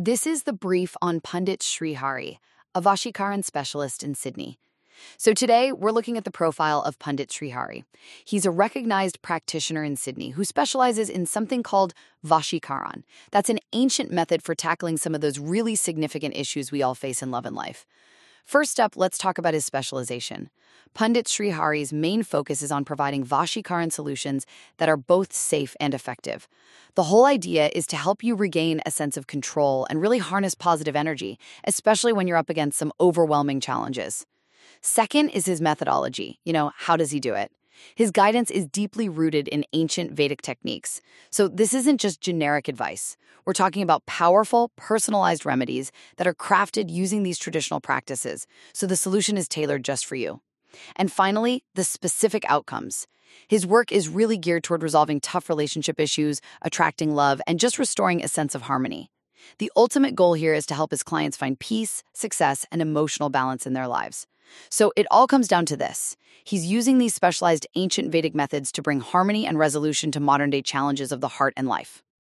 This is the brief on Pandit Srihari, a Vashikaran specialist in Sydney. So today, we're looking at the profile of Pandit Srihari. He's a recognized practitioner in Sydney who specializes in something called Vashikaran. That's an ancient method for tackling some of those really significant issues we all face in love and life. First up, let's talk about his specialization. Pandit Srihari's main focus is on providing Vashikaran solutions that are both safe and effective. The whole idea is to help you regain a sense of control and really harness positive energy, especially when you're up against some overwhelming challenges. Second is his methodology. How does he do it? His guidance is deeply rooted in ancient Vedic techniques. So this isn't just generic advice. We're talking about powerful, personalized remedies that are crafted using these traditional practices, so the solution is tailored just for you. And finally, the specific outcomes. His work is really geared toward resolving tough relationship issues, attracting love, and just restoring a sense of harmony. The ultimate goal here is to help his clients find peace, success, and emotional balance in their lives. So it all comes down to this. He's using these specialized ancient Vedic methods to bring harmony and resolution to modern-day challenges of the heart and life.